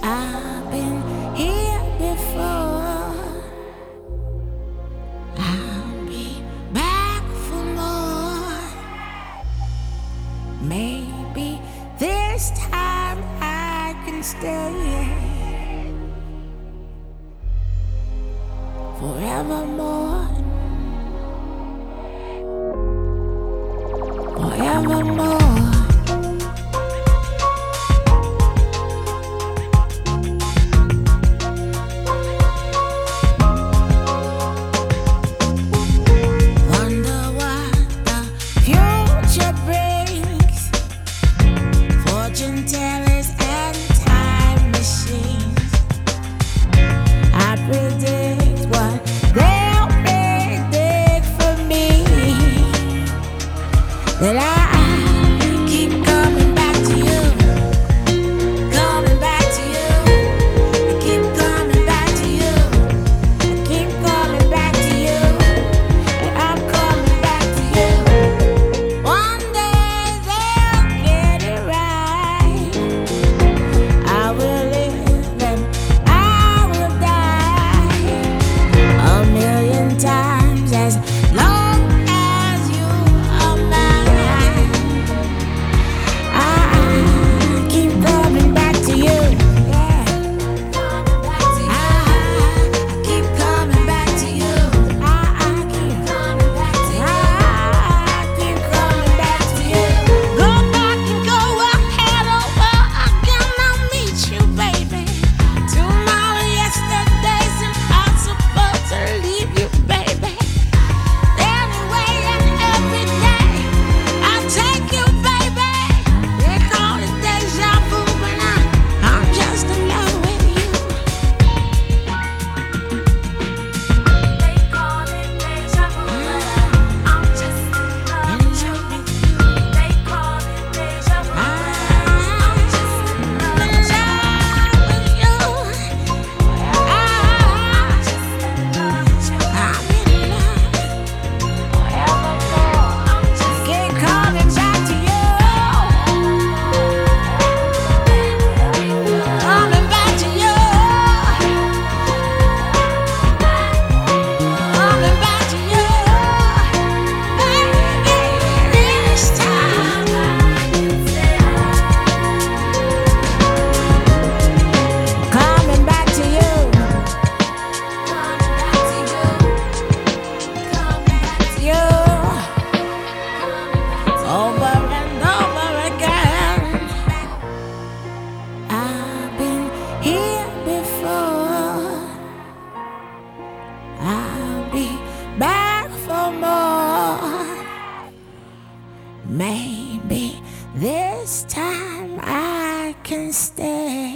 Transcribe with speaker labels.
Speaker 1: I've been here before. I'll be back for more. Maybe this time I can stay forevermore. Forevermore. Fortune tellers and time machines, I predict what they'll predict for me. That I keep coming back to you, coming back to you. I keep coming back to you, I keep coming back to you, and I'm coming back to you. One day they'll get it right. I will live and I will die a million times as long as you are mine. I keep coming back to you. Yeah. I keep coming back to you. I keep coming back to you. I keep coming back to you. Go back and go ahead over again. I'll meet you, baby. Tomorrow, yesterday's impossible to leave you, baby. Anyway and every day, I'll take you, baby. They call it deja vu, but I'm just in love with you. They call it deja vu, but I'm just in love with you. They call it deja vu, I'm just in love with you. I'm in love. Keep coming back to you. Coming back to you. Coming back to you. This time coming back to you. Coming back to you. Coming back to you. Over and over again. I've been here before. I'll be back for more. Maybe this time I can stay.